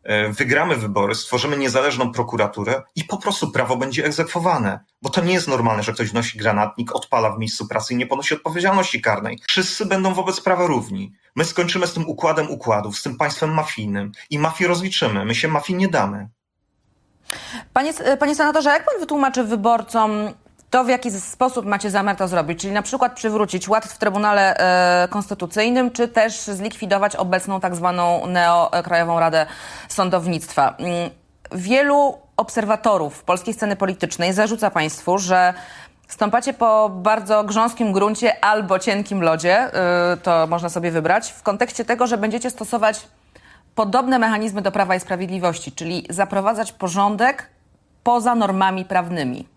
wygramy wybory, stworzymy niezależną prokuraturę i po prostu prawo będzie egzekwowane. Bo to nie jest normalne, że ktoś nosi granatnik, odpala w miejscu pracy i nie ponosi odpowiedzialności karnej. Wszyscy będą wobec prawa równi. My skończymy z tym układem układów, z tym państwem mafijnym i mafię rozliczymy. My się mafii nie damy. Panie senatorze, jak pan wytłumaczy wyborcom to, w jaki sposób macie zamiar to zrobić? Czyli na przykład przywrócić ład w Trybunale Konstytucyjnym, czy też zlikwidować obecną tak zwaną Krajową Radę Sądownictwa. Wielu obserwatorów polskiej sceny politycznej zarzuca państwu, że stąpacie po bardzo grząskim gruncie albo cienkim lodzie, to można sobie wybrać, w kontekście tego, że będziecie stosować podobne mechanizmy do Prawa i Sprawiedliwości, czyli zaprowadzać porządek poza normami prawnymi.